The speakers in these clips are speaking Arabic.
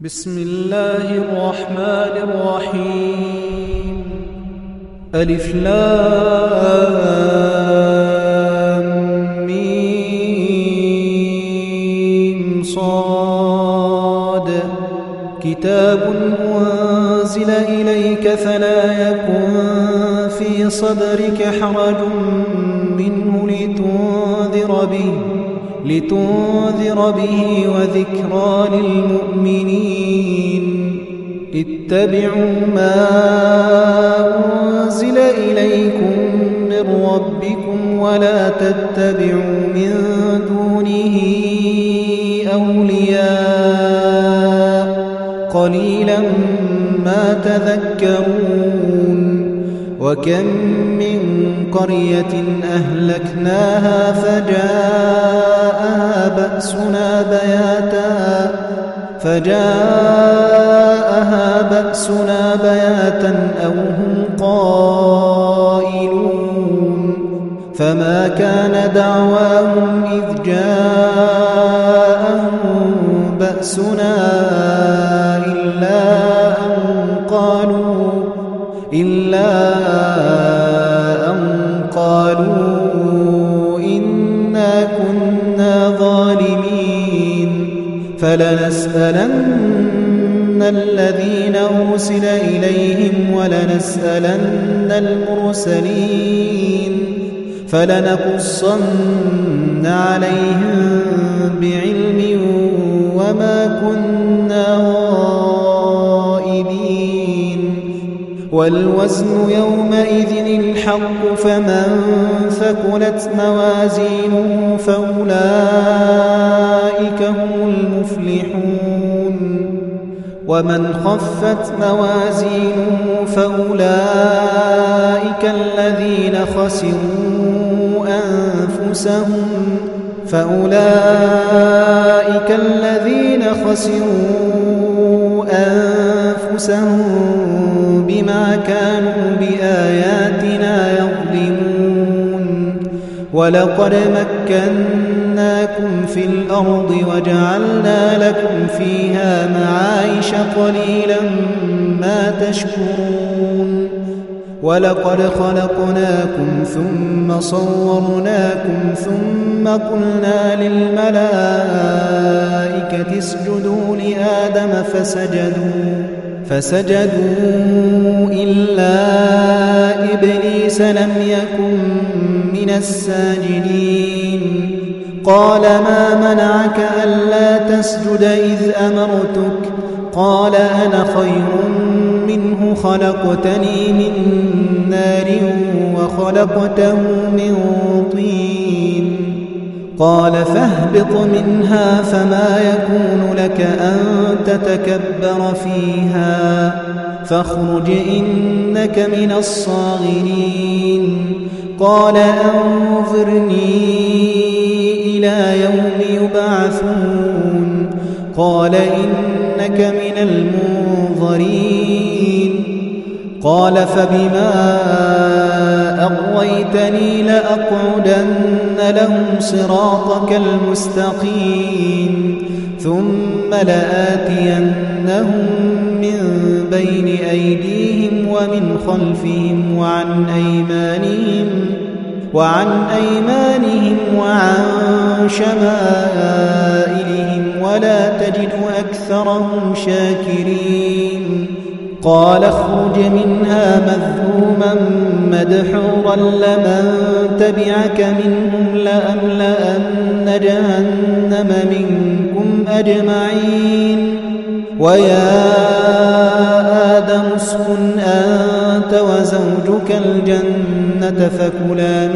بسم الله الرحمن الرحيم. ألف لام ميم صاد. كتاب أنزل إليك فلا يكن في صدرك حرج منه لتنذر به وذكرى للمؤمنين. اتبعوا ما أنزل إليكم من ربكم ولا تتبعوا من دونه أولياء قليلا ما تذكرون. وكم من قرية أهلكناها فجاءها بأسنا بياتا أو هم قائلون. فما كان دعواهم إذ جاءهم بأسنا إلا أن قالوا إنا كنا ظالمين. فلنسألن الذين أرسل إليهم ولنسألن المرسلين فلنقصن عليهم بعلم وما كنا غائبين. والوزن يومئذ الحق فمن ثقلت موازينه فأولئك هم المفلحون. ومن خفت موازينه فأولئك الذين خسروا أنفسهم بما كانوا بآياتنا يظلمون. ولقد مكناكم في الأرض وجعلنا لكم فيها معايش قليلا ما تشكرون. ولقد خلقناكم ثم صورناكم ثم قلنا للملائكة اسجدوا لآدم فسجدوا إلا إبليس لم يكن من الساجدين. قال ما منعك ألا تسجد إذ أمرتك؟ قال أنا خير منه خلقتني من نار وخلقته من طين. قال فاهبط منها فما يكون لك أن تتكبر فيها فاخرج إنك من الصاغرين. قال أنظرني إلى يوم يبعثون. قال إنك من المنظرين. قال فبما أغويتني لأقعدن لهم صراطك المستقيم ثم لآتينهم من بين أيديهم ومن خلفهم وعن أيمانهم وعن شمائلهم ولا تجد أكثرهم شاكرين. قال اخرج منها مذءوما مدحورا لمن تبعك منهم لأملأن جهنم منكم أجمعين. ويا آدم اسكن أنت وزوجك الجنة فكلا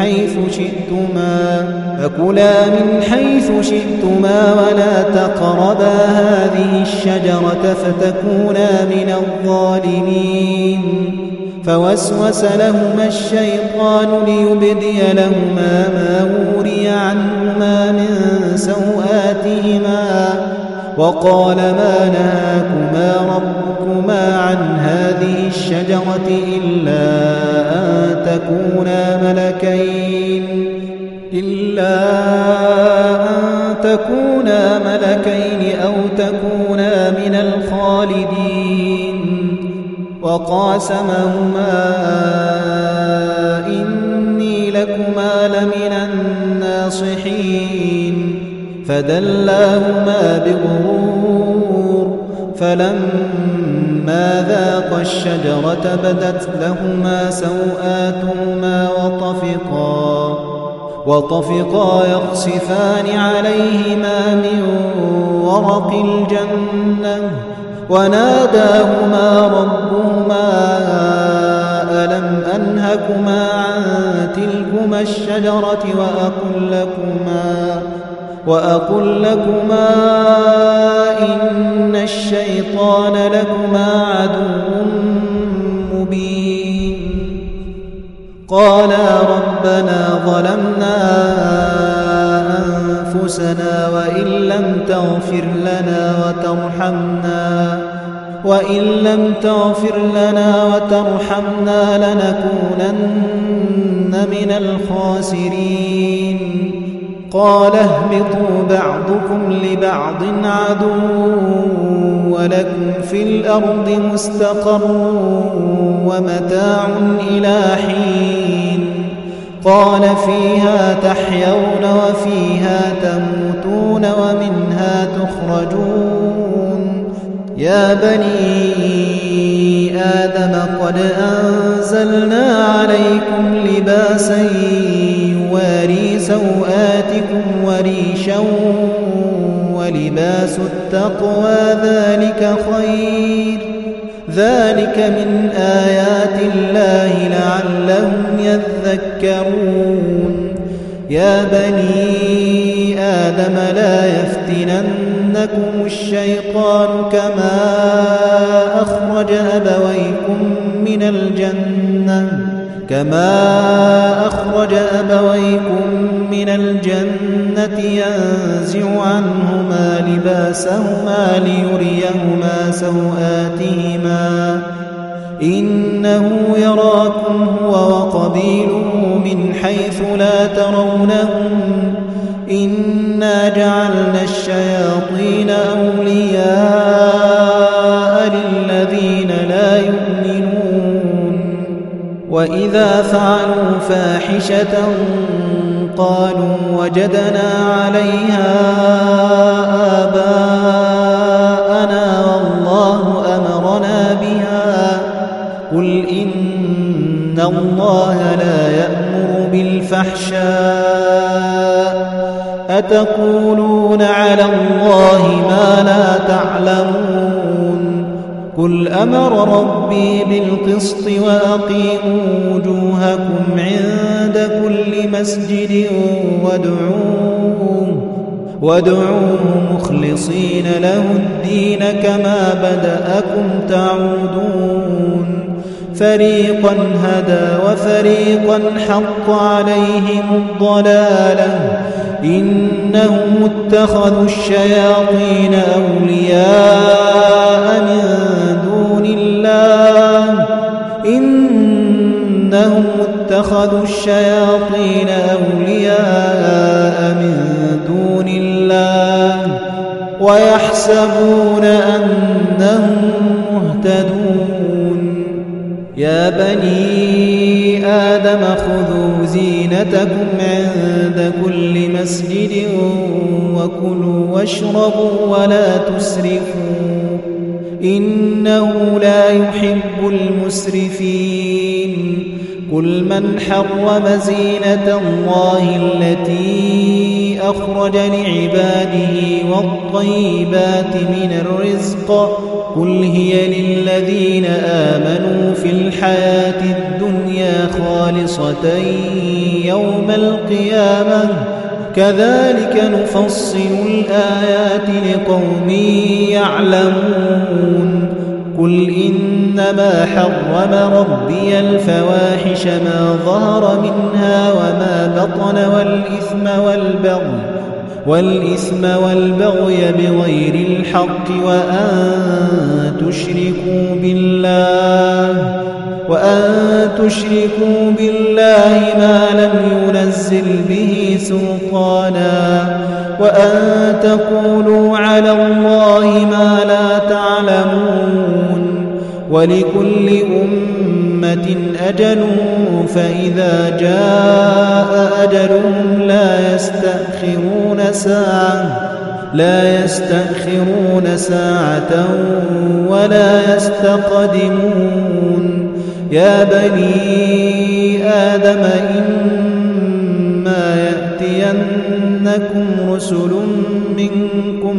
من حيث شئتما ولا تقربا هذه الشجرة فتكونا من الظالمين. فوسوس لهما الشيطان ليبدي لهما ما وري عنهما من سوآتهما وقال ما نهاكما ربكما عن هذه الشجرة إلا أن تكونا ملكين أو تكونا من الخالدين وقاسمهما إني لكما لمن الناصحين فدلاهما بغرور فلما ذاقا الشجرة بدت لهما سوآتهما وطفقا يخصفان عليهما من ورق الجنة وناداهما ربهما ألم أنهكما عن تلكما الشجرة وأقل لكما إن الشيطان لكما عدو مبين قالا ربنا ظلمنا أنفسنا وإن لم تغفر لنا وترحمنا لنكونن من الخاسرين قال اهبطوا بعضكم لبعض عدو ولكم في الأرض مستقر ومتاع إلى حين قال فيها تحيون وفيها تموتون ومنها تخرجون يا بني آدم قد أنزلنا عليكم لباسا يواري سوآتكم وريشا ولباس التقوى ذلك من آيات الله لعلهم يذكرون يا بني آدم لا يفتننكم الشيطان كما أخرج أبويكم من الجنة ينزع عنهما لباسهما ليريهما سوآتهما إنه يراكم هو وقبيله من حيث لا ترونهم إنا جعلنا الشياطين أولياء للذين لا يؤمنون وإذا فعلوا فاحشة قالوا وجدنا عليها آباءنا والله أمرنا بها قل إن الله لا يأمر بالفحشاء أتقولون على الله ما لا تعلمون قل أمر ربي بالقسط وأقيموا وجوهكم عند كل مسجد وادعوه مخلصين له الدين كما بدأكم تعودون فريقا هدى وفريقا حق عليهم الضلالة إنهم اتخذوا الشياطين أولياء من دون الله ويحسبون أنهم مهتدون يا بني آدم خذوا زينتكم عند كل مسجد وكلوا واشربوا ولا تسرفوا إنه لا يحب المسرفين قل من حرم زينة الله التي أخرج لعباده والطيبات من الرزق قل هي للذين آمنوا في الحياة الدنيا خالصة يوم القيامة كذلك نفصل الآيات لقوم يعلمون قل إنما حرم ربي الفواحش ما ظهر منها وما بطن والإثم والبغي بغير الحق وأن تشركوا بالله ما لم ينزل به سلطانا وأن تقولوا على الله ما لا تعلمون ولكل أمة أجل فإذا جاء أجلهم لا يستأخرون ساعة ولا يستقدمون يا بني آدم إما يأتينكم رسل منكم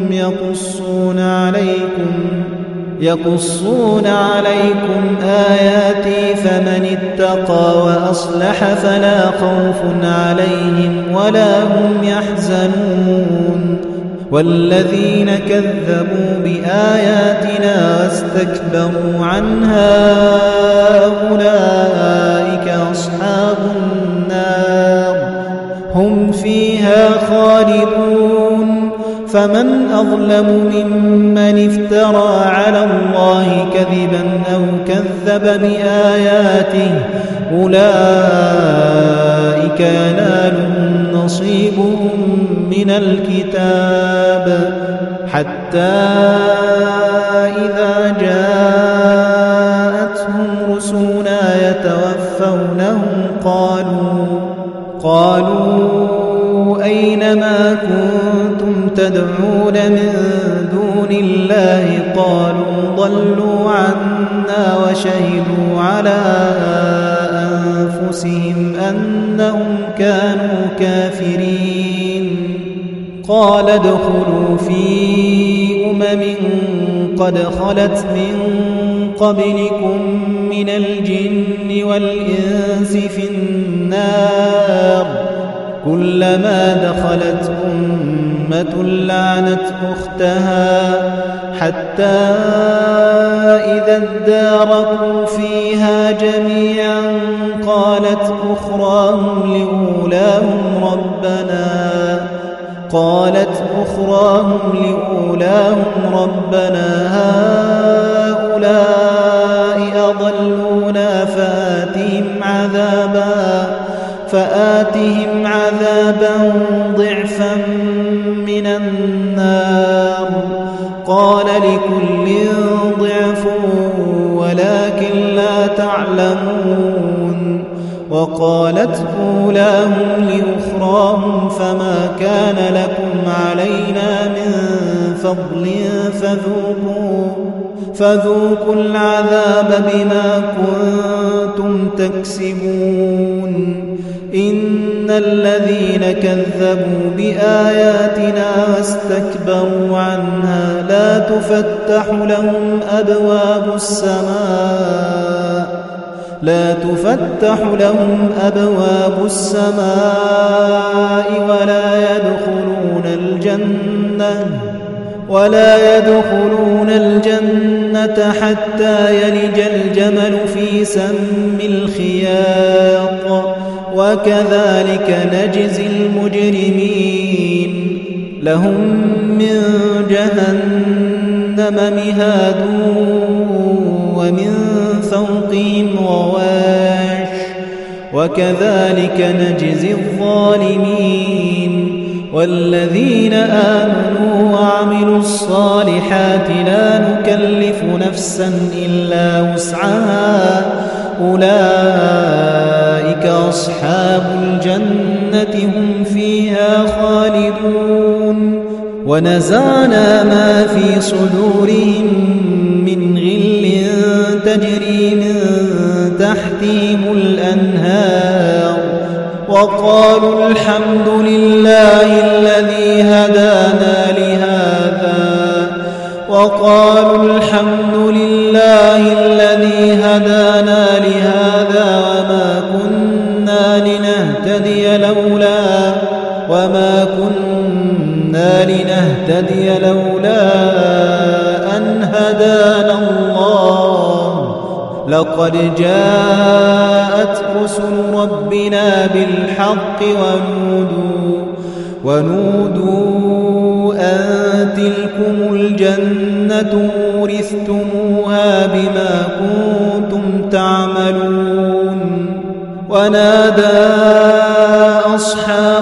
يقصون عليكم آياتي فمن اتقى وأصلح فلا خوف عليهم ولا هم يحزنون والذين كذبوا بآياتنا واستكبروا عنها أولئك أصحاب النار هم فيها خالدون فمن أظلم ممن افترى على الله كذبا أو كذب بآياته أولئك ينالهم نصيبهم من الكتاب حتى إذا جاءتهم رسلنا يتوفونهم قالوا أين ما كنتم تدعون من دون الله قالوا ضلوا عنا وشهدوا على أنفسهم أنهم كانوا كافرين قال ادخلوا في قد خلت من قبلكم من الجن والإنس في النار كلما دخلت أمة لعنت أختها حتى إذا اداركوا فيها جميعا قالت أخراهم لأولاهم ربنا هؤلاء أضلونا فآتهم عذابا ضعفا من النار قال لكل ضعف ولكن لا تعلمون وقالت أولاهم لأخراهم فما كان لكم علينا من فضل فذوقوا العذاب بما كنتم تكسبون إن الذين كذبوا بآياتنا واستكبروا عنها لا تفتح لهم أبواب السماء ولا يدخلون الجنة حتى يلج الجمل في سم الخياط وكذلك نجزي المجرمين لهم من جهنم مهاد ومن فوقهم غواش وكذلك نجزي الظالمين والذين آمنوا وعملوا الصالحات لا نكلف نفسا إلا وسعها أولئك أصحاب الجنة هم فيها خالدون ونزعنا ما في صدورهم من غل تجري من تحتهم الأنهار وقالوا الحمد لله الذي هدانا لهذا وما كنا لنهتدي لولا أن هدانا الله لقد جاءت رسل ربنا بالحق ونودوا أن تلكم الجنة أورثتموها بما كنتم تعملون ونادى أصحاب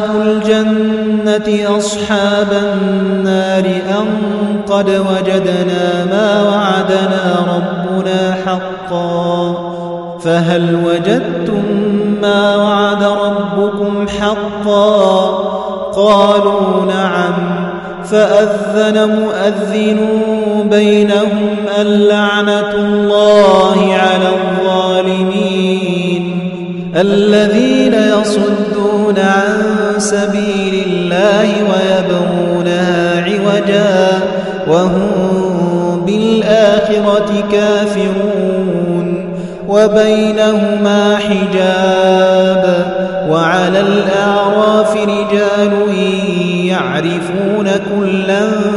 الجنة أصحاب النار أن قد وجدنا ما وعدنا ربنا حقا فهل وجدتم ما وعد ربكم حقا قالوا نعم فأذن مؤذن بينهم اللعنة الله على الظالمين الذين يصدون عن سبيل الله ويبغونها عوجا وهم بالآخرة كافرون وبينهما حجاب وعلى الأعراف رجال يعرفون كلا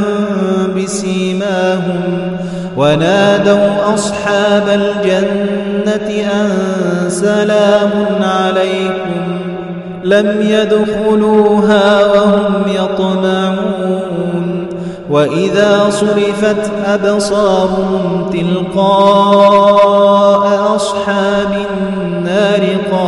بسيماهم ونادوا أصحاب الجنة أن سلام عليكم لم يدخلوها وهم يطمعون وإذا صرفت أبصارهم تلقاء أصحاب النار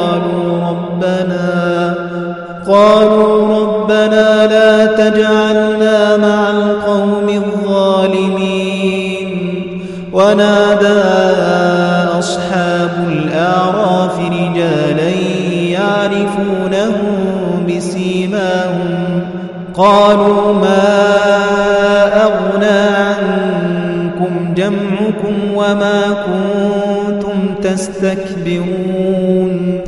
قالوا ربنا لا تجعلنا مع القوم الظالمين ونادى أصحاب الأعراف رجالا يعرفونهم بسيماهم قالوا ما أغنى عنكم جمعكم وما كنتم تستكبرون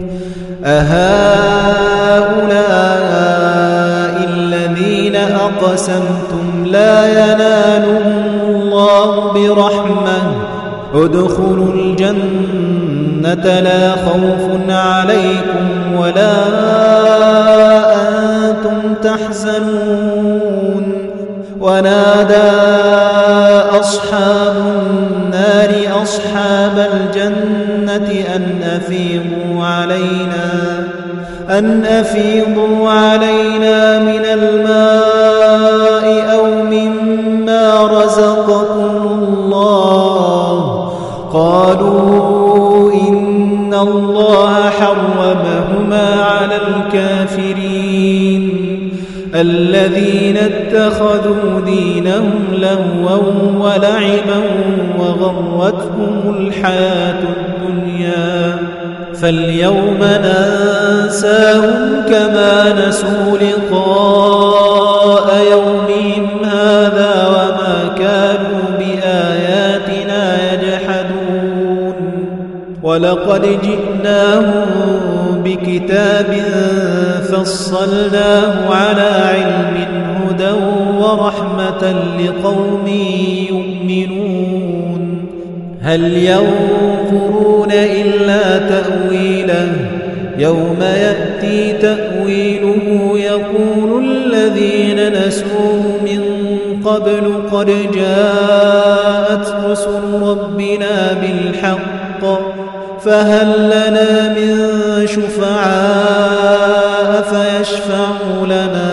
أهؤلاء الذين أقسمتم لا ينالهم الله برحمة ادخلوا الجنة لا خوف عليكم ولا أنتم تحزنون ونادى أصحاب النار أصحاب الجنة أن أفيضوا علينا من الماء أو مما رزقكم الله قالوا إن الله حرمهما على الكافرين الذين اتخذوا دينهم لهوا ولعبا وغرتهم الحياة الدنيا فاليوم ننساهم كما نسوا لقاء يومهم هذا وما كانوا بآياتنا يجحدون ولقد جئناهم بكتاب فصلناه على علم هدى ورحمة لقوم يؤمنون هل ينظرون إلا تأويله يوم يأتي تأويله يقول الذين نسوه من قبل قد جاءت رسل ربنا بالحق فهل لنا من شفعاء فيشفعوا لنا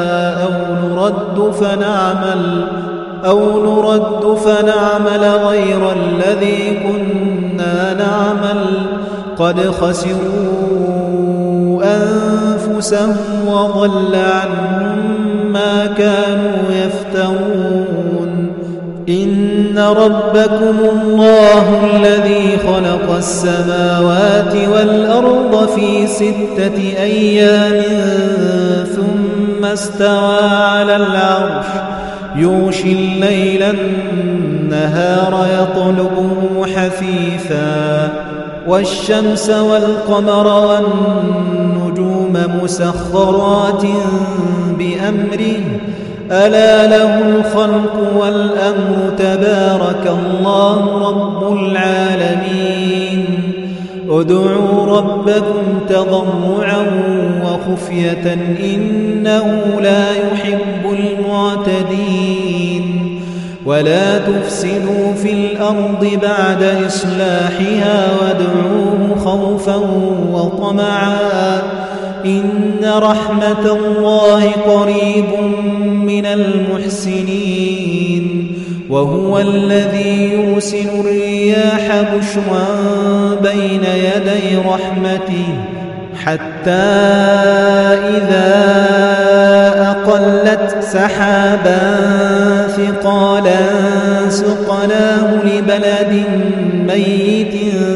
أو نرد فنعمل غير الذي كنا نعمل قد خسروا أنفسهم وضل عنهم ما كانوا يفترون إن ربكم الله الذي خلق السماوات والأرض في 6 أيام ثم استوى على العرش يغشي الليل النهار يطلبه حثيثا والشمس والقمر والنجوم مسخرات بأمره ألا له الخلق والأمر تبارك الله رب العالمين ادعوا ربكم تضرعا وخفية إنه لا يحب المعتدين ولا تفسدوا في الأرض بعد إصلاحها وادعوه خوفا وطمعا إن رحمة الله قريب من المحسنين وهو الذي يرسل الرياح بشرا بين يدي رحمته حتى إذا أقلت سحابا ثقالا سقناه لبلد ميت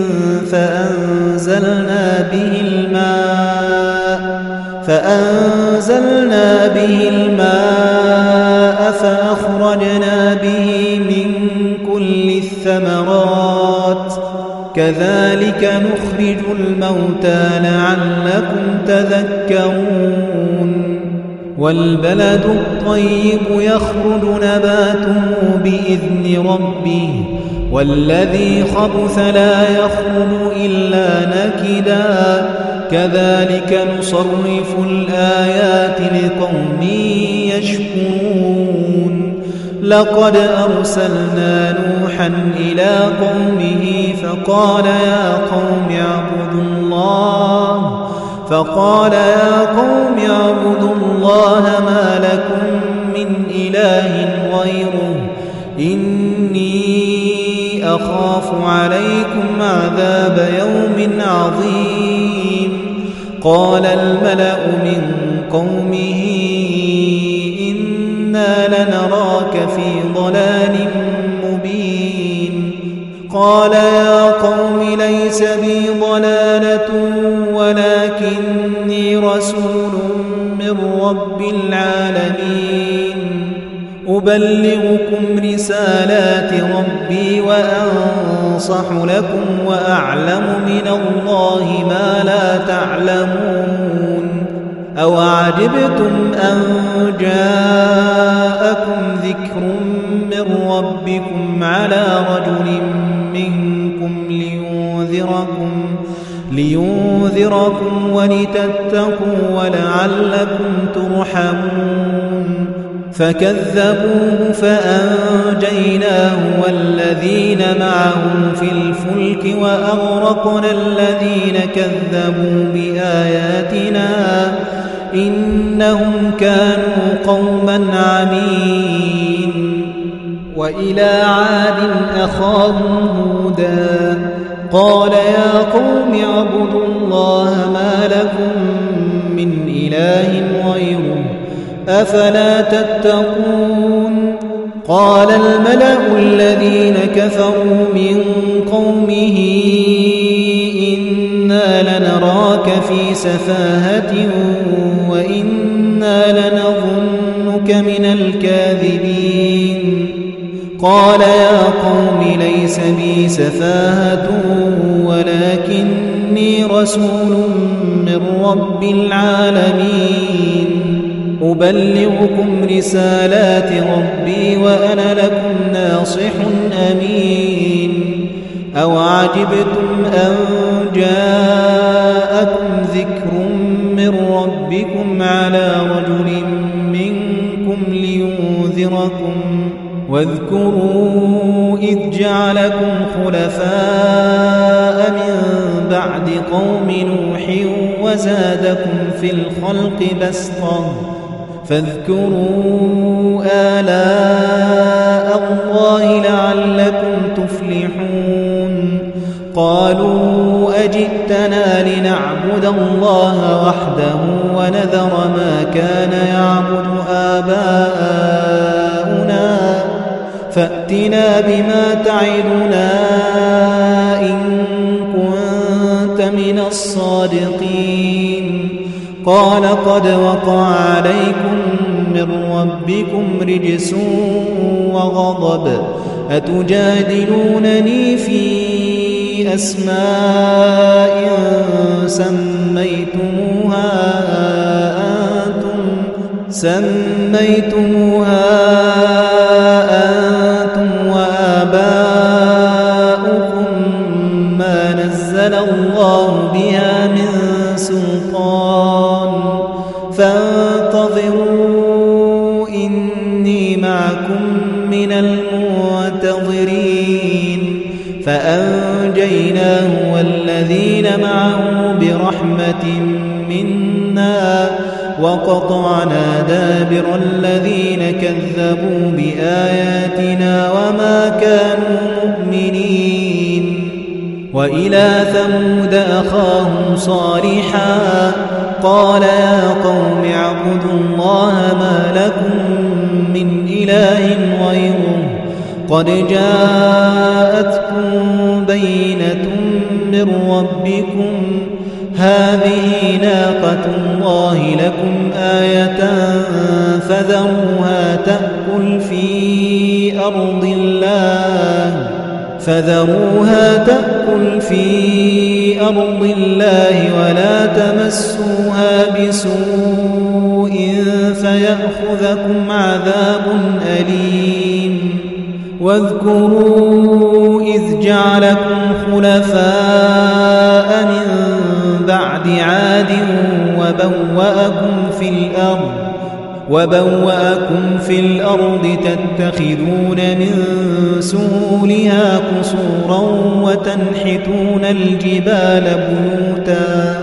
فأنزلنا به الماء فأخرجنا به من كل الثمرات كذلك نخرج الموتى لعلكم تذكرون والبلد الطيب يخرج نباته بإذن ربه والذي خبث لا يخرج إلا نكدا كذلك نصرف الآيات لقوم يشكرون لقد أرسلنا نوحا إلى قومه فقال يا قوم اعبدوا الله ما لكم من إله غيره إني أخاف عليكم عذاب يوم عظيم قال الملأ من قومه إنا لنراك في ضلال مبين قال يا قوم ليس بي ضلالة ولكني رسول من رب العالمين أبلغكم رسالات ربي وأنصح لكم وأعلم من الله ما لا تعلمون أوعجبتم أن جاءكم ذكر من ربكم على رجل منكم لينذركم ولتتقوا ولعلكم ترحمون فكذبوه فأنجيناه والذين معه في الفلك وأغرقنا الذين كذبوا بآياتنا إنهم كانوا قوما عمين وإلى عاد أخاهم هودا قال يا قوم اعبدوا الله ما لكم من إله غيره أفلا تتقون قال الملأ الذين كفروا من قومه إنا لنراك في سفاهة وإنا لنظنك من الكاذبين قال يا قوم ليس بي سفاهة ولكني رسول من رب العالمين أبلغكم رسالات ربي وأنا لكم ناصح أمين أوعجبتم أن جاءكم ذكر من ربكم على رجل منكم لينذركم واذكروا إذ جعلكم خلفاء من بعد قوم نوح وزادكم في الخلق بسطة فاذكروا آلاء الله لعلكم تفلحون قالوا أجئتنا لنعبد الله وحده ونذر ما كان يعبد آباؤنا فأتنا بما تعدنا إن كنت من الصادقين قال قد وقع عليكم من ربكم رجس وغضب أتجادلونني في أسماء سميتموها أنتم وآباؤكم ما نزل الله بها من سلطان فانتظروا إني معكم من المنتظرين فأنجيناه والذين معه برحمة منا وقطعنا دابر الذين كذبوا بآياتنا وما كانوا مؤمنين وإلى ثمود أخاهم صالحا قال يا قوم اعبدوا الله ما لكم من إله غيره قد جاءتكم بينة من ربكم هذه ناقة الله لكم آية فذروها تأكل في أرض الله ولا تمسوها بسوء فيأخذكم عذاب أليم واذكروا إذ جعلكم خلفاء من بعد عاد وبوأكم في الأرض تتخذون من سهولها قصورا وتنحتون الجبال بيوتا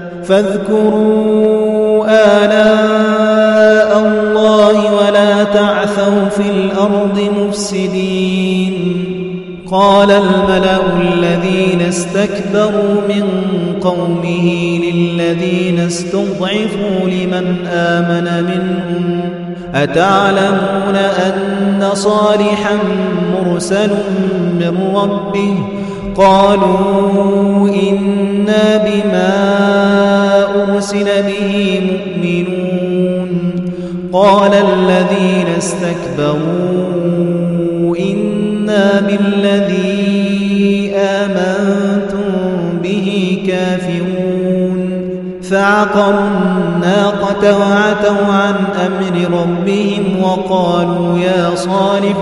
فاذكروا آلاء الله ولا تعثوا في الأرض مفسدين قال الملأ الذين استكبروا من قومه للذين استضعفوا لمن آمن منهم أتعلمون أن صالحا مرسل من ربه قالوا إنا بما أرسل به مؤمنون قال الذين استكبروا إنا بالذي آمنتم به كافرون فعقروا الناقة وعتوا عن أمر ربهم وقالوا يا صالح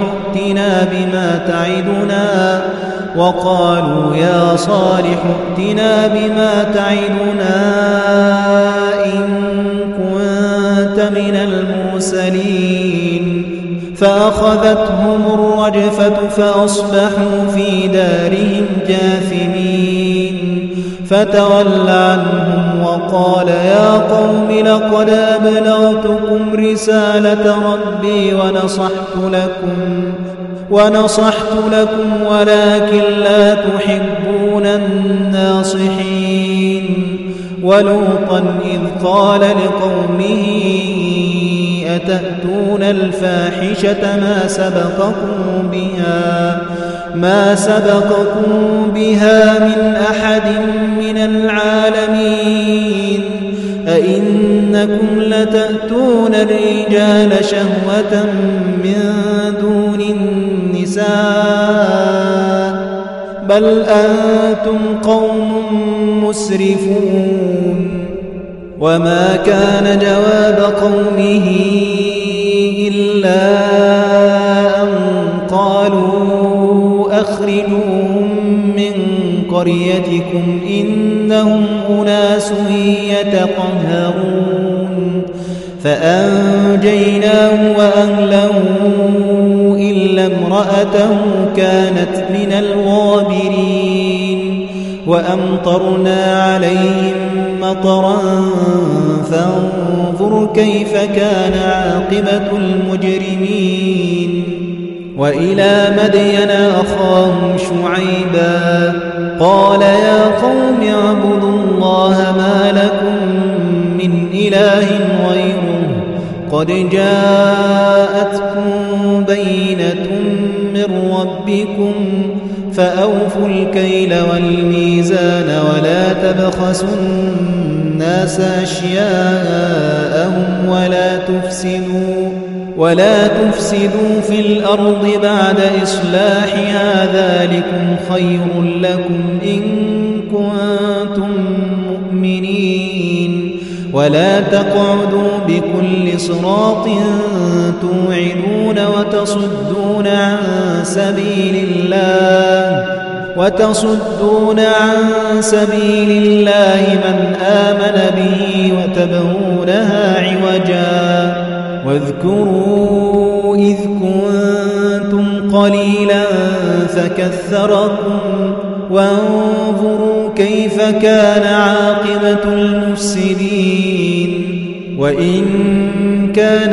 ائتنا بما تعدنا إن كنت من المرسلين فأخذتهم الرجفة فأصبحوا في دارهم جاثمين فتول عنهم وقال يا قوم لقد أبلغتكم رسالة ربي ونصحت لكم ولكن لا تحبون الناصحين ولوطا إذ قال لقومه أتأتون الفاحشة ما سبقكم بها من أحد من العالمين أئنكم لتأتون الرجال شهوة من دون النساء بل أنتم قوم مسرفون وما كان جواب قومه إلا أن قالوا أخرجوهم من قريتكم إنهم أناس يتطهرون فأنجيناه وأهله إلا امرأته كانت من الغابرين وأمطرنا عليهم مطرا فانظر كيف كان عاقبة المجرمين وإلى مدين أخاهم شعيبا قال يا قوم اعبدوا الله ما لكم من إله غيره قد جاءتكم بينة من ربكم فأوفوا الكيل والميزان الناس أشياءهم ولا تفسدوا في الأرض بعد إصلاحها ذلكم خير لكم إن كنتم مؤمنين ولا تقعدوا بكل صراط توعدون وتصدون عن سبيل الله من آمن به وتبغونها عوجا واذكروا إذ كنتم قليلا فكثركم وانظروا كيف كان عاقبة المفسدين وإن كان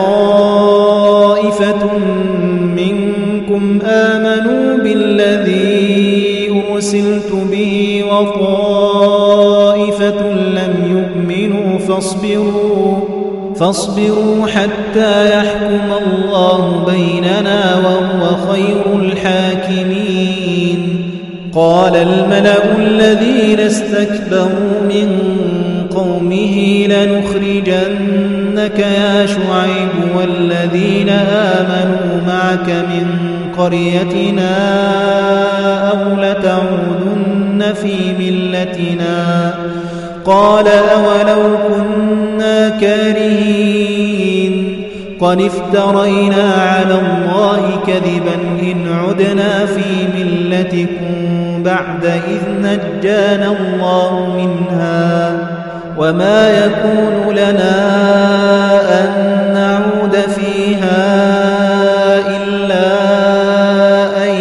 طائفة منكم آمنوا بالذي أرسلت به وطائفة لم يؤمنوا فاصبروا حتى يحكم الله بيننا وهو خير الحاكمين. قال الملأ الذين استكبروا من قومه لنخرجنك يا شعيب والذين آمنوا معك من قريتنا أو لتعودن في ملتنا. قال أولو كنا كارهين قد افترينا على الله كذبا إن عدنا في ملتكم بعد إذ نجانا الله منها وما يكون لنا أن نعود فيها إلا أن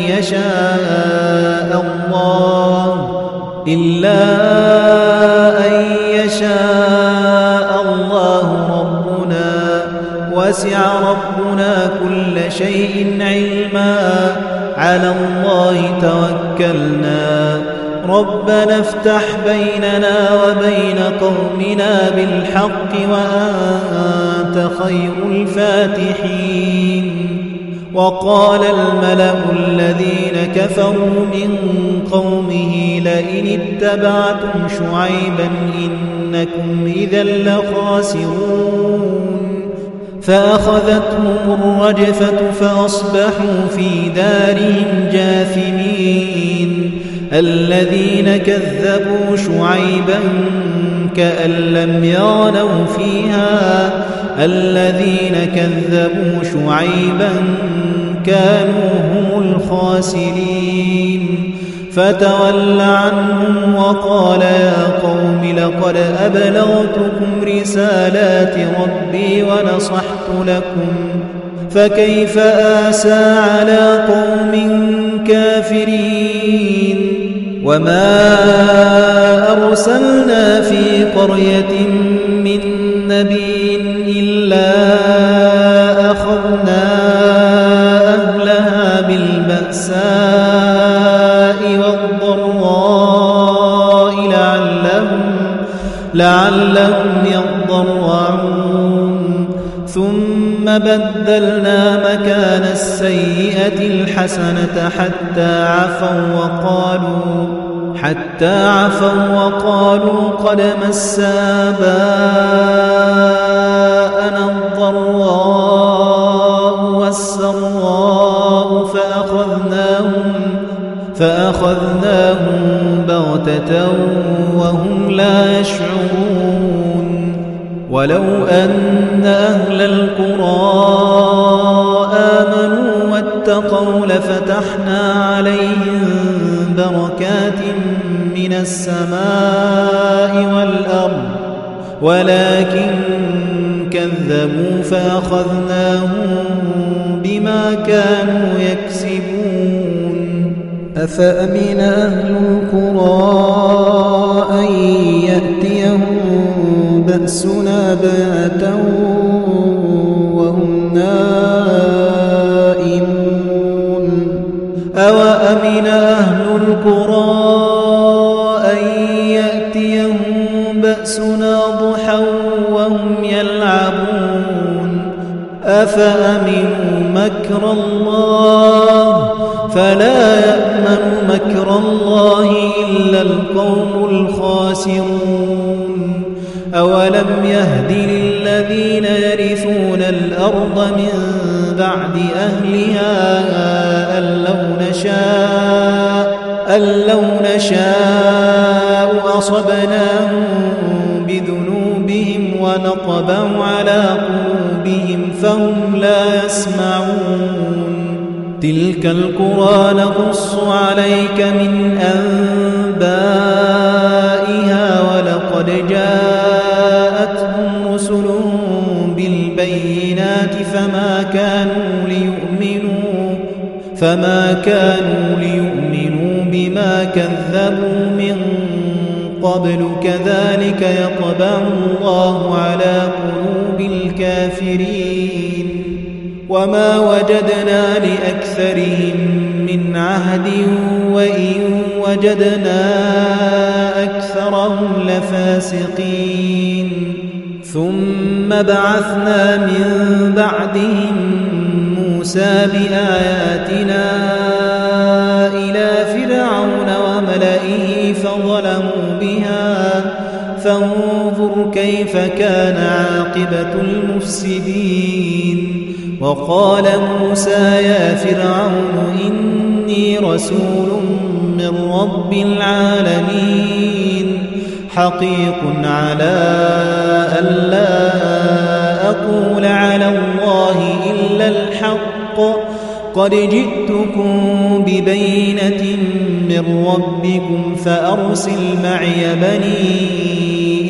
يشاء الله ربنا وسع ربنا كل شيء علما على الله توكلنا ربنا افتح بيننا وبين قومنا بالحق وأنت خير الفاتحين. وقال الملأ الذين كفروا من قومه لئن اتبعتم شعيبا إنكم إذا لخاسرون. فأخذتهم الرجفة فأصبحوا في دارهم جاثمين. الذين كذبوا شعيبا كأن لم يغنوا فيها الذين كذبوا شعيبا كانوا هم الخاسرين. فتول عنهم وقال يا قوم لقد أبلغتكم رسالات ربي ونصحت لكم فكيف آسى على قوم كافرين. وما أرسلنا في قرية من نبي إلا أخذنا أهلها بالبأساء والضراء لعلهم يضرعون. ثم بدلنا مكان السيئة الحسنة حتى عفوا وقالوا قد مس آباءنا الضراء والسراء فأخذناهم بغتة وهم لا يشعرون. ولو أن أهل القرى آمنوا واتقوا لفتحنا عليهم بركات من السماء والأرض ولكن كذبوا فأخذناهم بما كانوا يكسبون. أفأمن أهل القرى أن يأتيهم بأسنا بياتا وهم نائمون. أوأمن أهل القرى أن يأتيهم بأسنا ضحى وهم يلعبون. أفأمنوا مكر الله فلا يأمن مكر الله إلا القوم الخاسرون. أولم يهد للذين يرثون الأرض من بعد أهلها أن لو نشاء أصبناهم بذنوبهم ونطبع على قلوبهم فهم لا يسمعون. تلك القرى نقص عليك من أنبائها ولقد جاءتهم رسلهم بالبينات فما كانوا ليؤمنوا بما كذبوا من قبل كذلك يطبع الله على قلوب الكافرين. وما وجدنا لأكثرهم من عهد وإن وجدنا أكثرهم لفاسقين. ثم بعثنا من بعدهم موسى بآياتنا إلى فرعون وملئه فظلموا بها فانظر كيف كان عاقبة المفسدين. وقال موسى يا فرعون إني رسول من رب العالمين حقيق على ألا أقول على الله إلا الحق قد جئتكم ببينة من ربكم فأرسل معي بني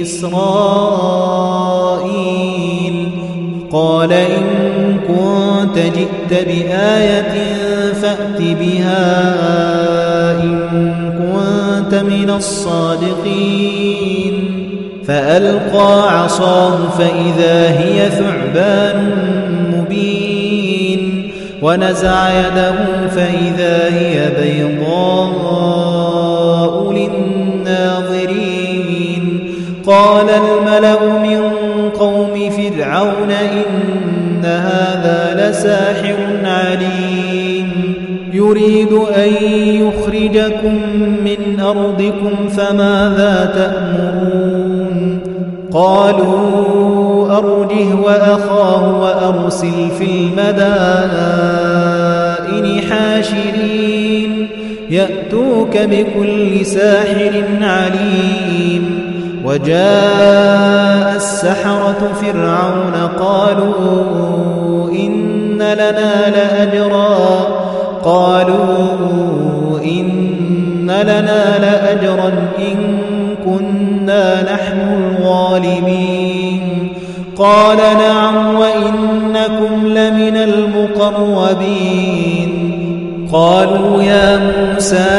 إسرائيل. قال إن كنت جئت بآية فأت بها إن كنت من الصادقين. فألقى عصاه فإذا هي ثعبان مبين ونزع يده فإذا هي بيضاء للناظرين. قال الملأ من قوم فرعون إن هذا لساحر عليم يريد أن يخرجكم من أرضكم فماذا تأمرون؟ قالوا أرجه وأخاه وأرسل في المدائن حاشرين يأتوك بكل ساحر عليم. وجاء السحرة فرعون قالوا إن لنا لأجرا إن كنا نحن الغالبين. قال نعم وإنكم لمن المقربين. قالوا يا موسى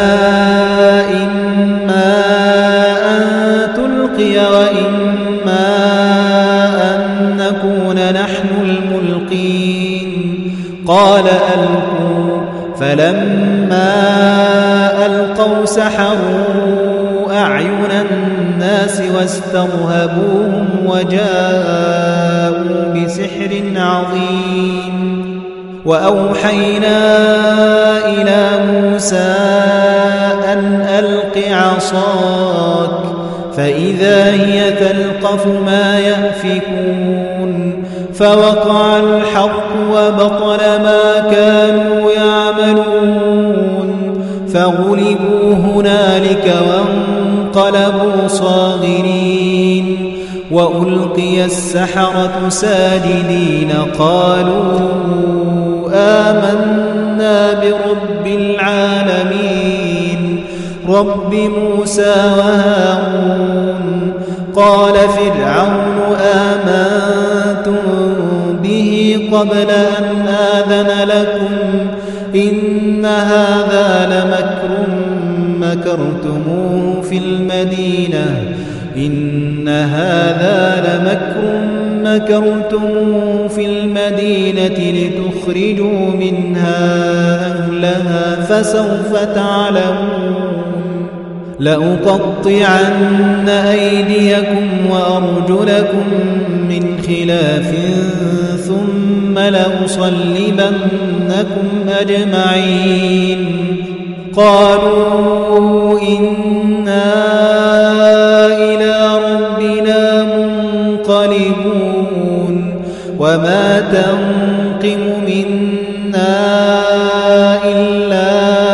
إما أن تلقي وإما أن نكون نحن الملقين. قال ألقوا. فلما ألقوا سحروا أعين الناس واسترهبوهم وجاءوا بسحر عظيم. وأوحينا إلى موسى أن ألق عصاك فإذا هي تلقف ما يأفكون. فوقع الحق وبطل ما كانوا يعملون فغلبوا هنالك وانقلبوا صاغرين. وألقي السحرة ساجدين قالوا آمنا برب العالمين رب موسى وهارون. قال فرعون آمنتم به قبل أن آذن لكم إن هذا لمكر مكرتم في المدينة لتخرجوا منها أهلها فسوف تعلمون. لأقطعن أيديكم وأرجلكم من خلاف ثم لأصلبنكم أجمعين. قالوا إنا إلى ربنا منقلبون. وما تنقم منا إلا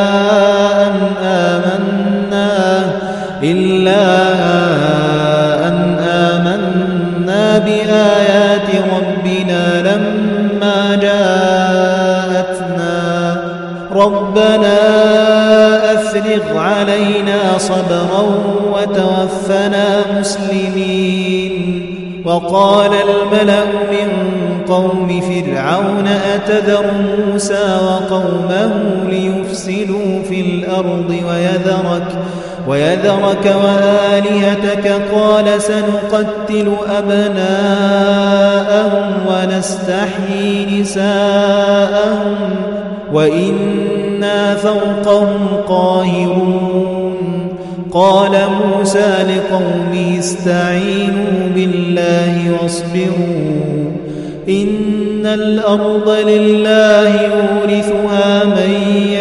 أن آمنا بآيات ربنا لما جاءتنا ربنا أفرغ علينا صبرا وتوفنا مسلمين. وقال الملأ من قوم فرعون أتذر موسى وقومه ليفسدوا في الأرض ويذرك وآلهتك قال سنقتل أبناءهم ونستحيي نساءهم وإنا فوقهم قاهرون. قال موسى لقومه استعينوا بالله واصبروا إن الأرض لله يورثها من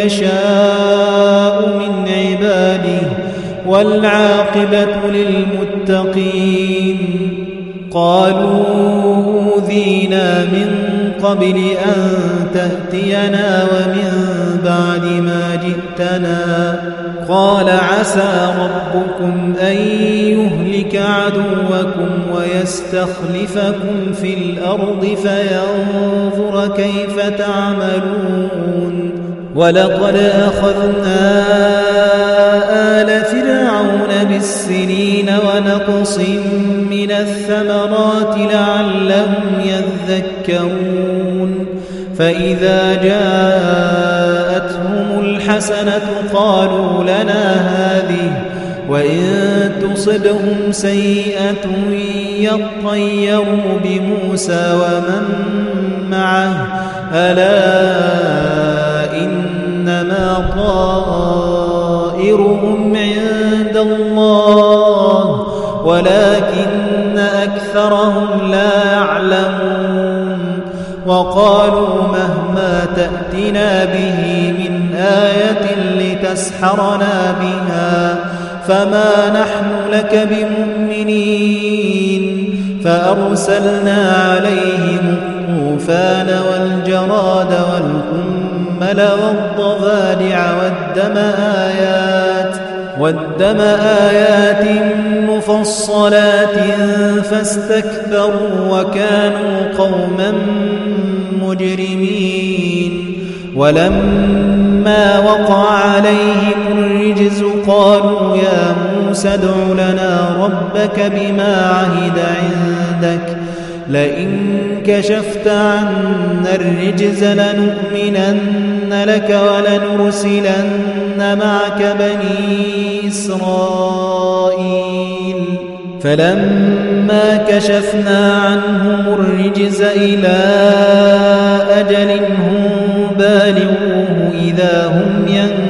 يشاء من عباده والعاقبة للمتقين قالوا أوذينا من قبل أن تأتينا ومن بعد ما جئتنا قال عسى ربكم أن يهلك عدوكم ويستخلفكم في الأرض فينظر كيف تعملون ولقد أخذنا آل فرعون بالسنين ونقص من الثمرات لعلهم يذكرون فإذا جاءتهم الحسنة قالوا لنا هذه وإن تصبهم سيئة يطيروا بموسى ومن معه ألا إنما طائرهم عند الله ولكن أكثرهم لا يعلمون وقالوا مهما تأتنا به من آية لتسحرنا بها فما نحن لك بمؤمنين فأرسلنا عليهم الطوفان والجراد والقمل والضفادع والدم آيات مفصلات فاستكبروا وكانوا قوما مجرمين ولما وقع عليهم الرجز قالوا يا موسى ادع لنا ربك بما عهد عندك لئن كشفت عنا الرجز لنؤمنن لك ولنرسلن معك بني إسرائيل فلما كشفنا عنهم الرجز إلى أجل هم بالغوه إذا هم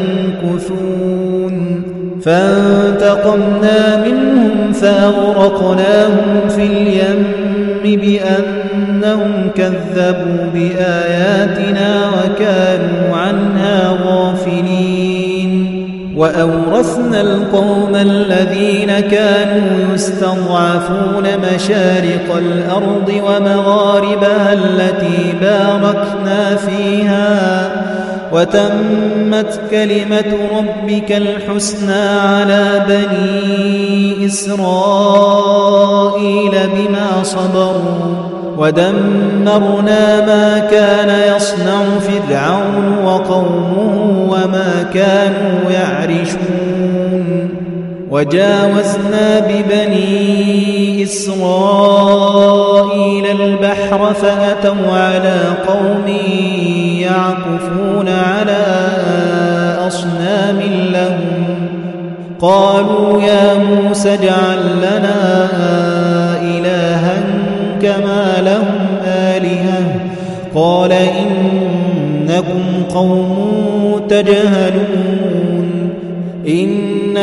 ينكثون فانتقمنا منهم فأغرقناهم في اليم بأنهم كذبوا بآياتنا وكانوا عنها غافلين وأورثنا القوم الذين كانوا يستضعفون مشارق الأرض ومغاربها التي باركنا فيها وتمت كلمة ربك الحسنى على بني إسرائيل بما صبروا ودمرنا ما كان يصنع فرعون وقومه وما كانوا يعرشون وجاوزنا ببني إسرائيل البحر فأتوا على قوم يعكفون على أصنام لهم قالوا يا موسى اجعل لنا إلها كما لهم آلهة قال إنكم قوم تجهلون إن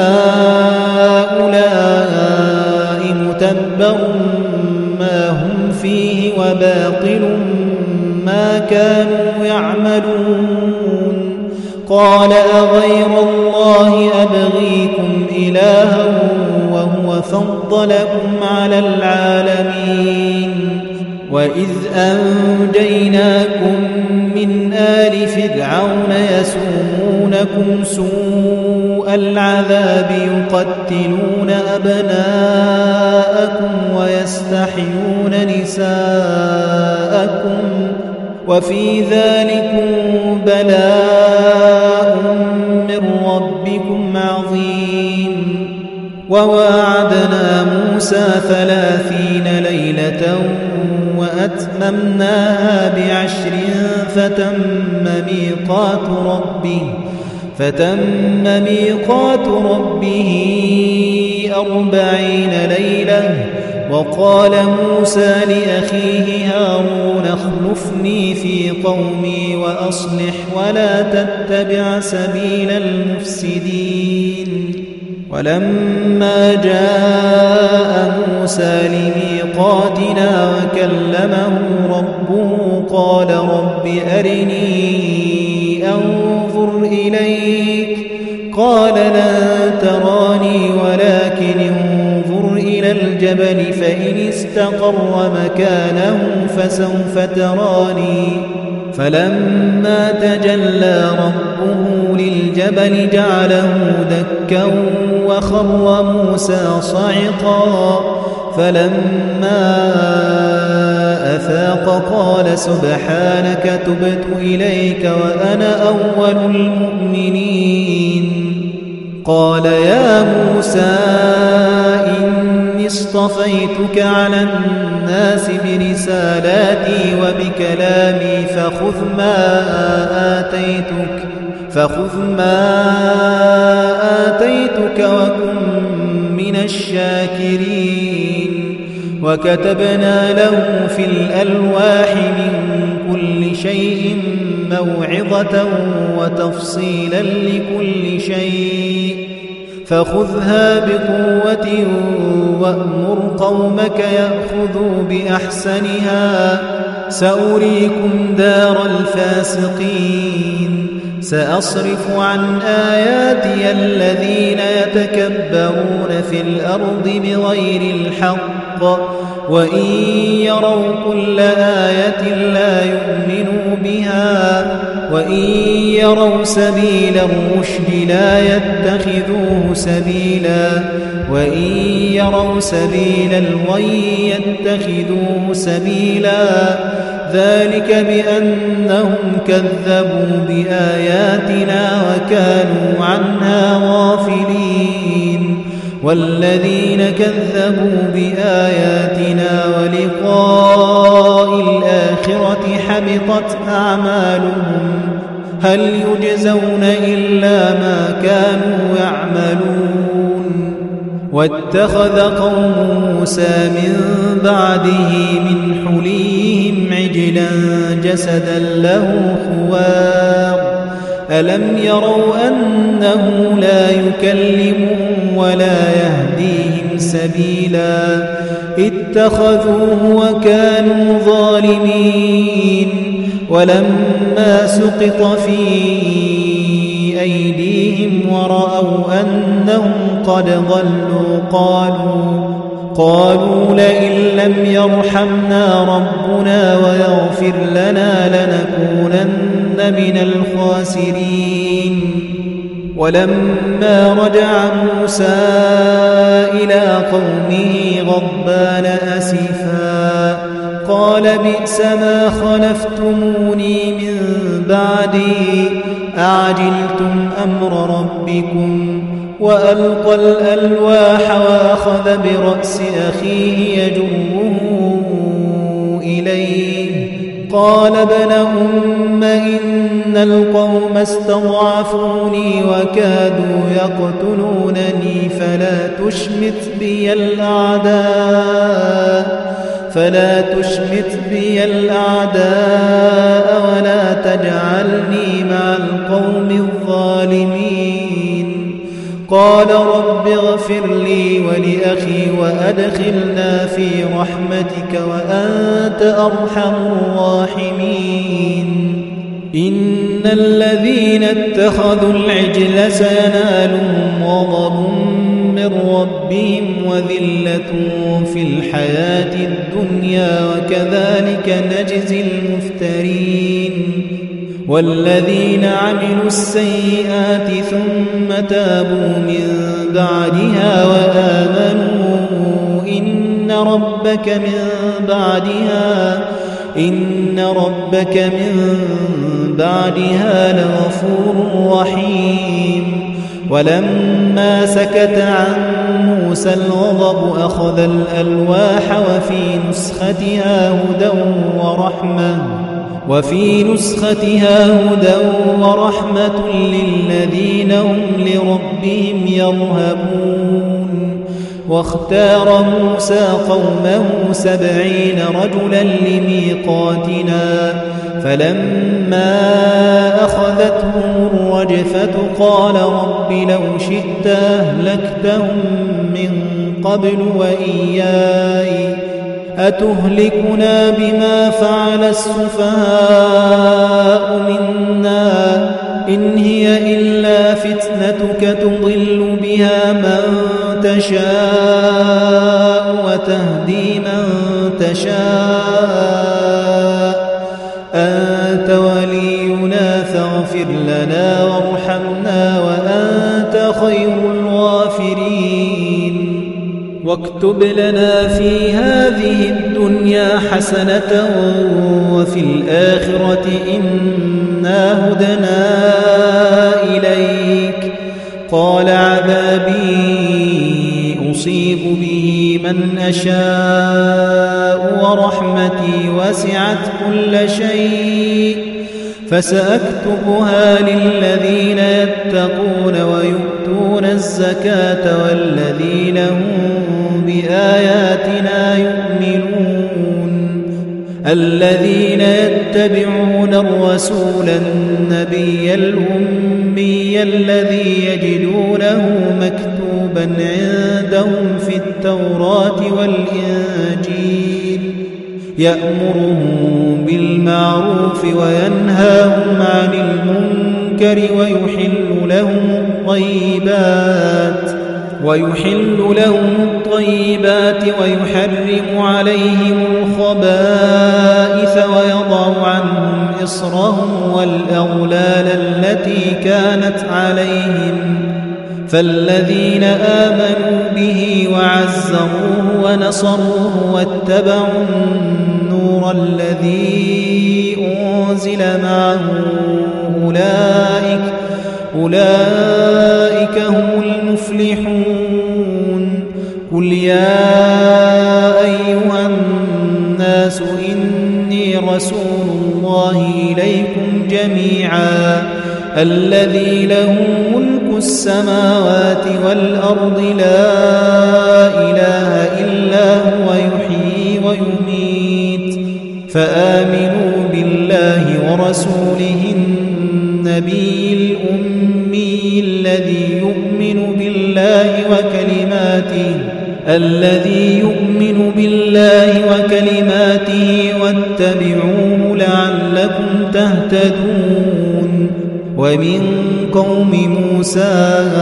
هؤلاء متبر ما هم فيه وباطل ما كانوا يعملون قال أغير الله أبغيكم إلها وهو فضلكم على العالمين وإذ أنجيناكم من آل فرعون يسومونكم سوء العذاب يقتلون أبناءكم ويستحيون نساءكم وفي ذلكم بلاء من ربكم عظيم وواعدنا موسى 30 ليلة وأتممناها ب10 فتم ميقات ربه 40 ليلة وقال موسى لأخيه هارون اخلفني في قومي وأصلح ولا تتبع سبيل المفسدين ولما جاء موسى لميقاتنا وكلمه ربه قال رب أرني أنظر إليك قال لن تراني ولكن انظر إلى الجبل فإن استقر مكانه فسوف تراني فلما تجلى ربه للجبل جعله دكا وخر موسى صعقا فلما أفاق قال سبحانك تبت إليك وأنا أول المؤمنين قال يا موسى إني اصطفيتك على الناس برسالاتي وبكلامي فخذ ما آتيتك وكن من الشاكرين وكتبنا له في الألواح من كل شيء موعظة وتفصيلا لكل شيء فخذها بقوة وأمر قومك يأخذوا بأحسنها سأريكم دار الفاسقين سأصرف عن آياتي الذين يتكبرون في الأرض بغير الحق وإن يروا كل آية لا يؤمنوا بها وإن يروا سبيل الرشد لا يتخذوه سبيلا وإن يروا سبيل الغي يتخذوه سبيلا ذلك بأنهم كذبوا بآياتنا وكانوا عنها غافلين والذين كذبوا بآياتنا ولقاء الآخرة حبطت أعمالهم هل يجزون إلا ما كانوا يعملون واتخذ قوم موسى من بعده من حليهم عجلا جسدا له خوار ألم يروا أنه لا يكلمهم ولا يهديهم سبيلا اتخذوه وكانوا ظالمين ولما سقط في أيديهم ورأوا أنهم قد ضلوا قالوا لئن لم يرحمنا ربنا ويغفر لنا لنكونن من الخاسرين ولما رجع موسى إلى قومه غضبان أسفا قال بئس ما خلفتموني من بعدي أعجلتم أمر ربكم وألقى الألواح وأخذ برأس أخيه يجره إليه قال ابن أم إن القوم استضعفوني وكادوا يقتلونني فلا تشمت بي الأعداء ولا تجعلني مع القوم الظالمين قال رب اغفر لي ولأخي وأدخلنا في رحمتك وأنت أرحم الراحمين إن الذين اتخذوا العجل سينالهم غضب من ربهم وذلة في الحياة الدنيا وكذلك نجزي المفترين والذين عملوا السيئات ثم تابوا من بعدها وآمنوا إن ربك من بعدها لغفور رحيم ولما سكت عن موسى الغضب أخذ الألواح وفي نسختها هدى ورحمة للذين هم لربهم يرهبون واختار موسى قومه 70 رجلا لميقاتنا فلما أخذتهم الرجفة قال رب لو شئت أهلكتهم من قبل وإياي أتهلكنا بما فعل السفهاء منا إن هي إلا فتنتك تضل بها من تشاء وتهدي من تشاء أنت ولينا فاغفر لنا وارحمنا وأنت خير الغافرين واكتب لنا في هذه الدنيا حسنة وفي الآخرة إنا هدنا إليك قال عذابي أصيب به من أشاء ورحمتي وسعت كل شيء فسأكتبها للذين يتقون ويؤتون الزكاة والذين هم بآياتنا يؤمنون الذين يتبعون الرسول النبي الأمي الذي يجدونه مكتوبا عندهم في التوراة والإنجيل يأمرهم بالمعروف وينهاهم عن المنكر ويحل لهم الطيبات ويحرم عليهم الخبائث ويضع عنهم إصرهم والأغلال التي كانت عليهم فالذين آمنوا به وعزروه ونصروه واتبعوا النور الذي أنزل معه أولئك هم المفلحون قل يا أيها الناس إني رسول الله إليكم جميعا الذي له ملك السماوات والأرض لا إله إلا هو يحيي ويميت فآمنوا بالله ورسوله النبي الأمي الذي يؤمن بالله وكلماته واتبعوه لعلكم تهتدون ومن قوم موسى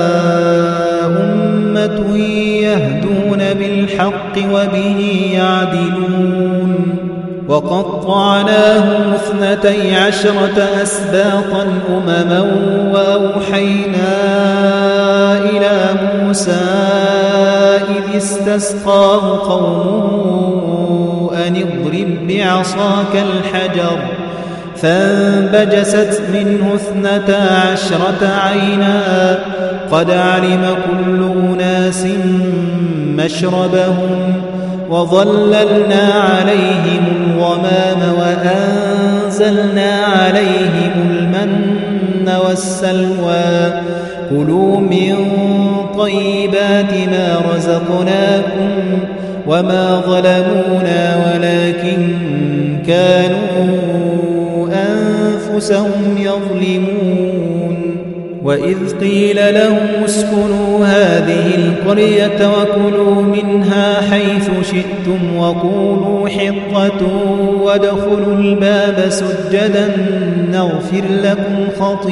أمة يهدون بالحق وبه يعدلون وقطعناهم 12 أسباطا أمما وأوحينا إلى موسى إذ استسقاه قومه أن اضرب بعصاك الحجر فانبجست منه 12 عينا قد علم كل أناس مشربهم وظللنا عليهم الغمام وأنزلنا عليهم المن والسلوى كلوا من طيبات ما رزقناكم وما ظلمونا ولكن كانوا أنفسهم يظلمون وإذ قيل لهم اسكنوا هذه القرية وكلوا منها حيث شئتم وقولوا حطة وادخلوا الباب سجدا نغفر لكم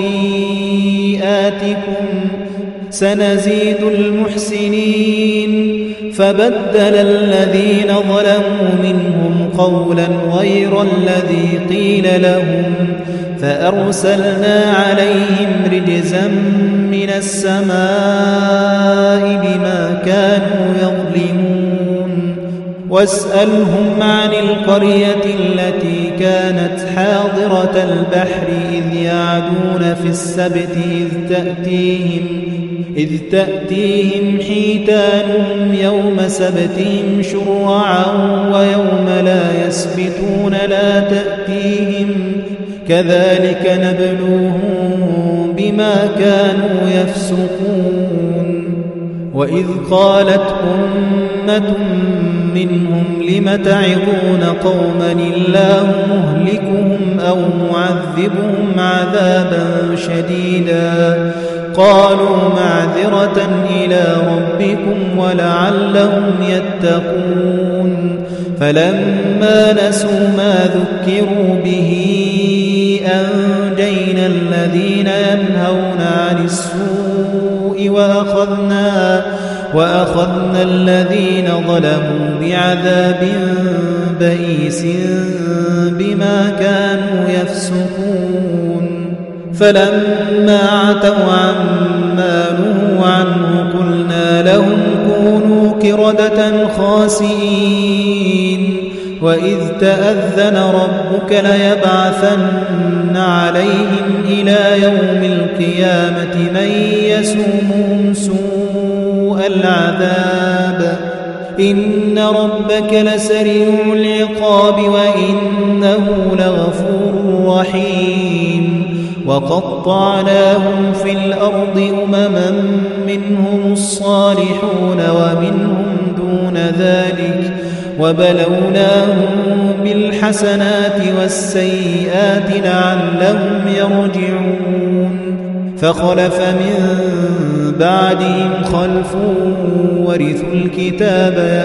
خطيئاتكم سنزيد المحسنين فبدل الذين ظلموا منهم قولا غير الذي قيل لهم فأرسلنا عليهم رجزا من السماء بما كانوا يظلمون واسألهم عن القرية التي كانت حاضرة البحر إذ يعدون في السبت إذ تأتيهم حيتانهم يوم سبتهم شرعا ويوم لا يسبتون لا تأتيهم كذلك نبلوهم بما كانوا يفسقون وإذ قالت أمة منهم لم تعظون قوما الله مهلكهم أو معذبهم عذابا شديدا قالوا معذرة إلى ربكم ولعلهم يتقون فلما نسوا ما ذكروا به أنجينا الذين ينهون عن السوء وأخذنا الذين ظلموا بعذاب بئيس بما كانوا يفسقون فلما عتوا عما نهوا عنه قلنا لهم كونوا قردة خاسئين وإذ تأذن ربك ليبعثن عليهم إلى يوم القيامة من يسومهم سوء العذاب إن ربك لسريع العقاب وإنه لغفور رحيم وقطعناهم في الأرض أمما منهم الصالحون ومنهم دون ذلك وبلوناهم بالحسنات والسيئات لعلهم يرجعون فخلف من بعدهم خلف ورثوا الكتاب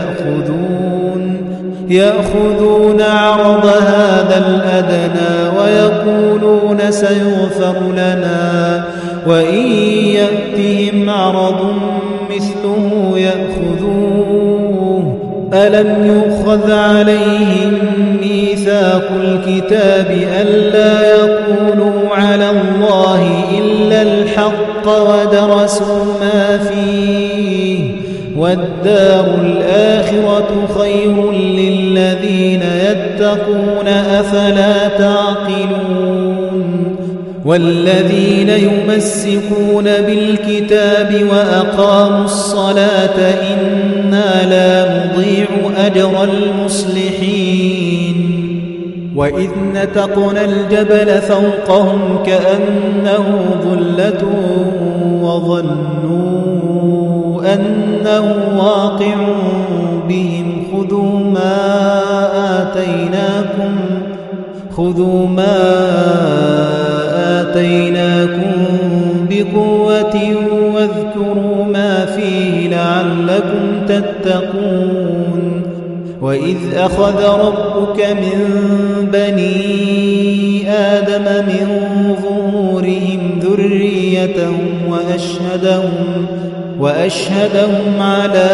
يأخذون عرض هذا الأدنى ويقولون سيغفر لنا وإن يأتهم عرض مثله يأخذوه ألم يؤخذ عليهم ميثاق الكتاب ألا يقولوا على الله إلا الحق ودرسوا ما فيه والدار الآخرة خير للذين يتقون أفلا تعقلون والذين يمسكون بالكتاب وأقاموا الصلاة إنا لا نضيع أجر المصلحين وإذ نتقنا الجبل فوقهم كأنه ظلة وظنوا أنه واقع بهم خذوا ما آتيناكم بقوة واذكروا ما فيه لعلكم تتقون وإذ أخذ ربك من بني آدم من ظهورهم ذريتهم وأشهدهم على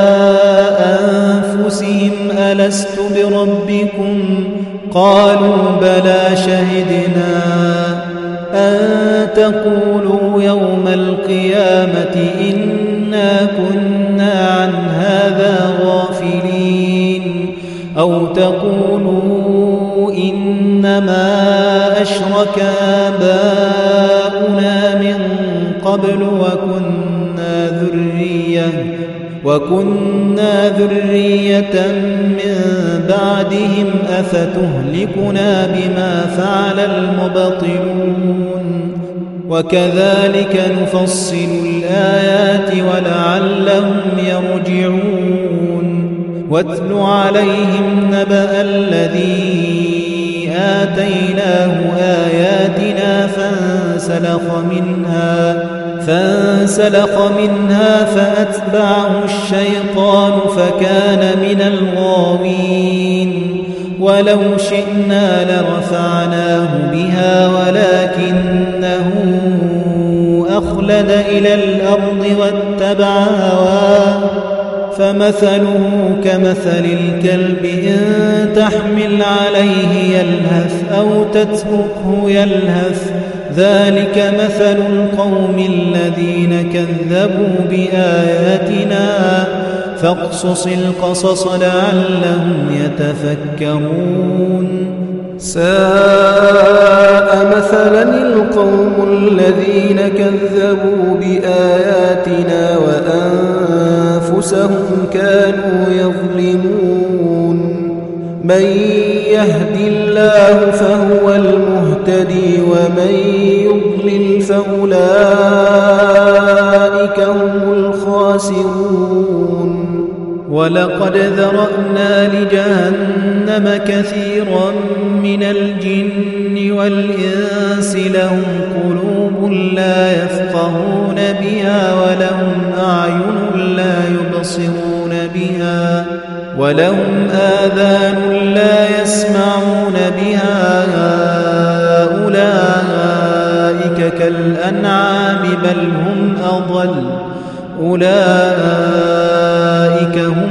أنفسهم ألست بربكم قالوا بلى شهدنا أن تقولوا يوم القيامة إنا كنا عن هذا غافلين أو تقولوا إنما أشرك آباؤنا من قبل وكنا ذرية من بعدهم أفتهلكنا بما فعل المبطلون وكذلك نفصل الآيات ولعلهم يرجعون واتل عليهم نبأ الذي آتيناه آياتنا فانسلخ منها فأتبعه الشيطان فكان من الغاوين ولو شئنا لرفعناه بها ولكنه أخلد إلى الأرض واتبع هواه فمثله كمثل الكلب إن تحمل عليه يلهث أو تتركه يلهث ذلك مثل القوم الذين كذبوا بآياتنا فاقصص القصص لعلهم يتفكرون ساء مثلا القوم الذين كذبوا بآياتنا وأنفسهم كانوا يظلمون من يهد الله فهو المهتد المهتدي ومن يضلل فأولئك هم الخاسرون ولقد ذرأنا لجهنم كثيرا من الجن والإنس لهم قلوب لا يفقهون بها ولهم أعين لا يبصرون بها ولهم آذان لا يسمعون بها أولئك كالأنعام بل هم أضل أولئك هم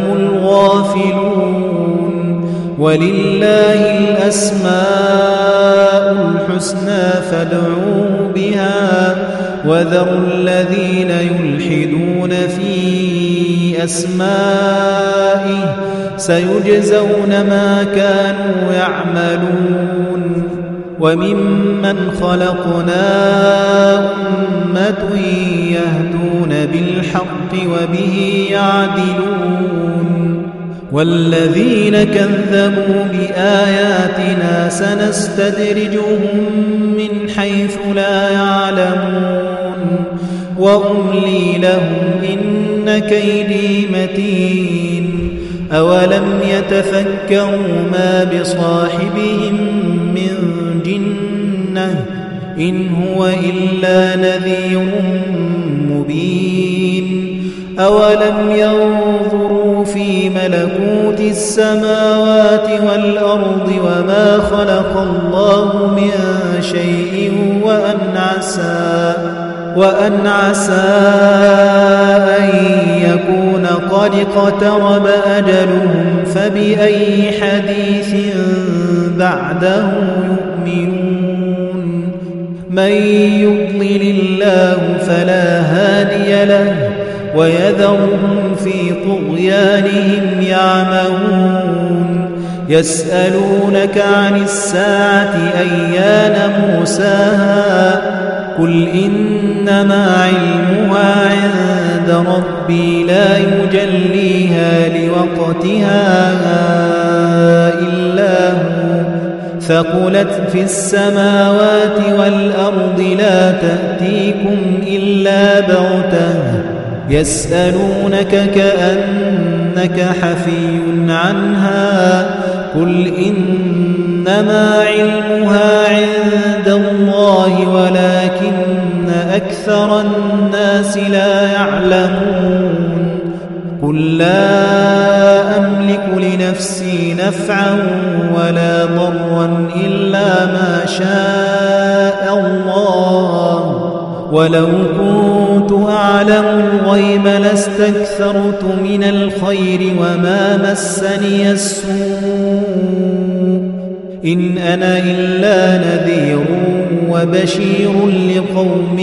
الغافلون ولله الأسماء الحسنى فادعوه بها وذروا الذين يلحدون في أسمائه سيجزون ما كانوا يعملون وممن خلقنا أمة يهدون بالحق وبه يعدلون والذين كذبوا بآياتنا سنستدرجهم من حيث لا يعلمون وأملي لهم إن كيدي متين أولم يتفكروا ما بصاحبهم من جنة إن هو إلا نذير مبين أولم ينظروا في ملكوت السماوات والأرض وما خلق الله من شيء وأن عسى أن يكون قد اقترب أجلهم فبأي حديث بعده يؤمنون من يضلل الله فلا هادي له ويذرهم في طغيانهم يعمهون يسألونك عن الساعة أيان مرساها قل إنما علمها عند ربي لا يجليها لوقتها إلا هو ثقلت في السماوات والأرض لا تأتيكم إلا بغتة يسألونك كأنك حفي عنها قل إنما علمها عند الله ولكن أكثر الناس لا يعلمون قل لا أملك لنفسي نفعا ولا ضرا إلا ما شاء الله ولو كنت أعلم الغيب لاستكثرت من الخير وما مسني السوء إن أنا إلا نذير وبشير لقوم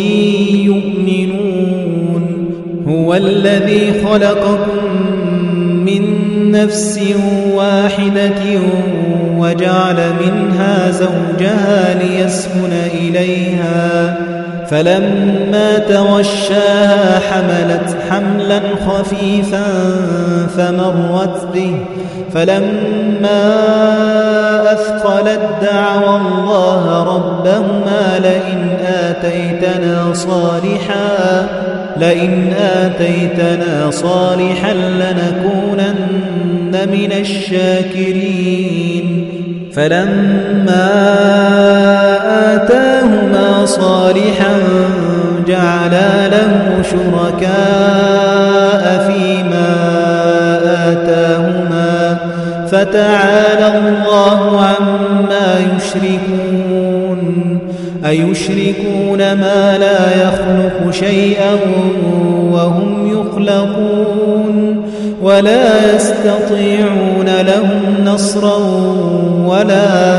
يؤمنون هو الذي خلقكم من نفس واحدة وجعل منها زوجها ليسكن إليها فلما توشاها حملت حملا خفيفا فمرت به فلما أثقلت دعوا الله ربهما لئن آتيتنا صالحا لنكونن من الشاكرين فلما آتاهما صالحا جعلا له شركاء فيما آتاهما فتعالى الله عما يشركون أيشركون ما لا يخلق شيئا وهم يخلقون ولا يستطيعون لهم نصرا ولا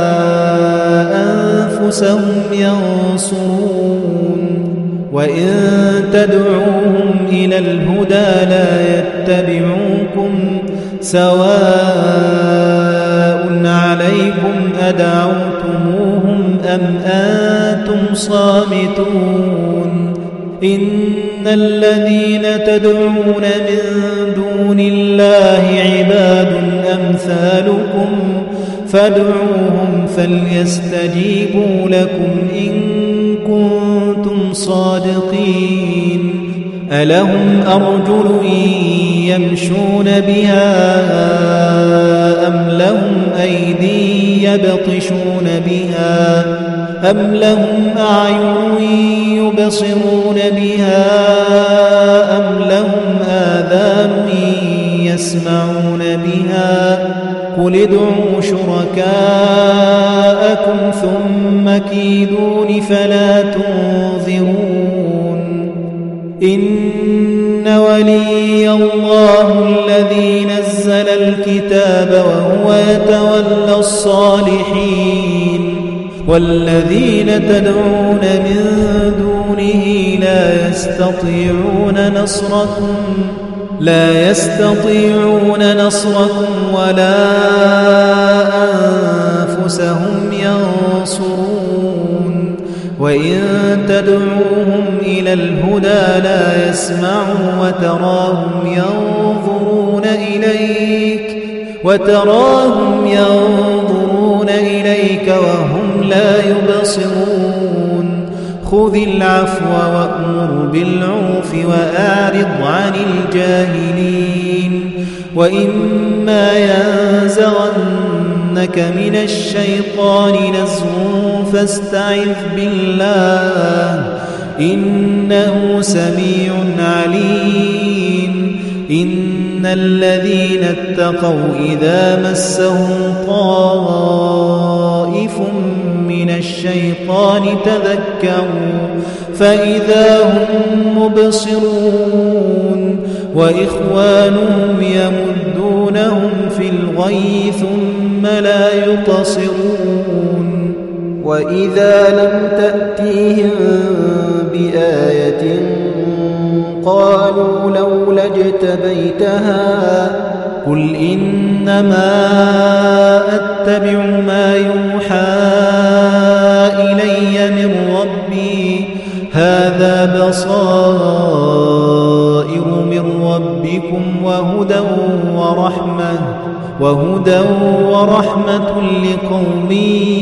أنفسهم ينصرون وإن تدعوهم إلى الهدى لا يتبعوكم سواء عليكم أدعوتموهم أم أنتم صامتون إن الذين تدعون من دون الله عباد أمثالكم فادعوهم فليستجيبوا لكم إن كنتم صادقين ألهم أرجل يمشون بها أم لهم أيدي يبطشون بها أم لهم أعين يبصرون بها أم لهم آذان يسمعون بها قل ادعوا شركاءكم ثم كيدون فلا تنظرون إن ولي الله الذي نزل الكتاب وهو يتولى الصالحين والذين تدعون من دونه لا يستطيعون نصركم ولا أنفسهم ينصرون وإن تدعوهم إلى الهدى لا يسمعوا وتراهم ينظرون إليك وهم لا يبصرون خذ العفو وأمر بالعرف وأعرض عن الجاهلين وإما ينزغنك من الشيطان نزغ فاستعذ بالله إنه سميع عليم إن الذين اتقوا إذا مسهم طائف من الشيطان تذكروا فإذا هم مبصرون وإخوانهم يمدونهم في الغي ثم لا يقصرون وإذا لم تأتيهم بآية قالوا لولا اجتبيتها قل إنما أتبع ما يوحى إلي من ربي هذا بصائر من ربكم وهدى ورحمة لقوم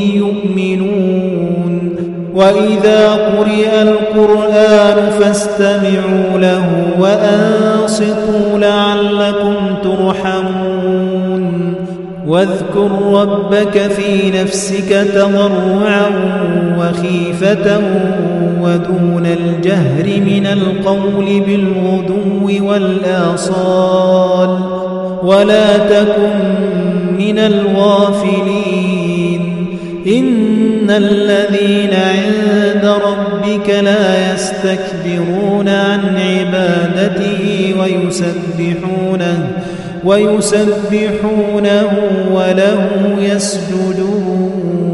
يؤمنون وإذا قرئ القرآن فاستمعوا له وأنصتوا لعلكم ترحمون واذكر ربك في نفسك تضرعا وخيفة ودون الجهر من القول بالغدو والآصال ولا تكن من الغافلين إن الذين عند ربك لا يستكبرون عن عبادته ويسبحونه وله يسجدون